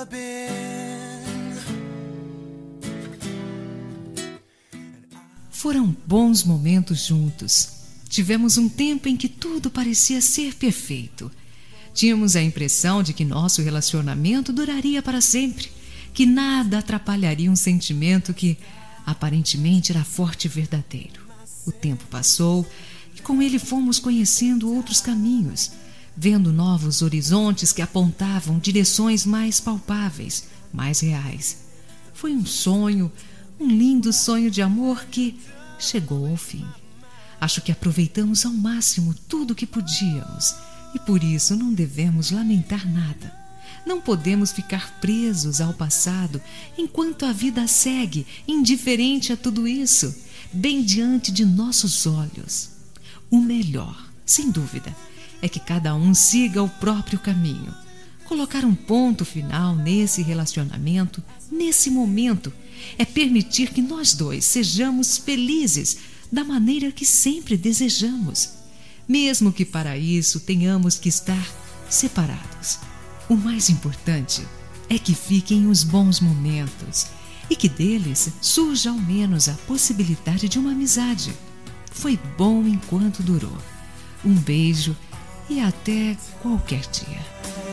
ever been. Foram bons momentos juntos. Tivemos um tempo em que tudo parecia ser perfeito. Tínhamos a impressão de que nosso relacionamento duraria para sempre, que nada atrapalharia um sentimento que aparentemente era forte e verdadeiro. O tempo passou e com ele fomos conhecendo outros caminhos, vendo novos horizontes que apontavam direções mais palpáveis, mais reais. Foi um sonho, um lindo sonho de amor que chegou ao fim. Acho que aproveitamos ao máximo tudo o que podíamos e por isso não devemos lamentar nada. Não podemos ficar presos ao passado enquanto a vida segue indiferente a tudo isso, bem diante de nossos olhos. O melhor, sem dúvida, é que cada um siga o próprio caminho. Colocar um ponto final nesse relacionamento, nesse momento, é permitir que nós dois sejamos felizes da maneira que sempre desejamos, mesmo que para isso tenhamos que estar separados. O mais importante é que fiquem os bons momentos e que deles surja ao menos a possibilidade de uma amizade. Foi bom enquanto durou. Um beijo e até qualquer dia.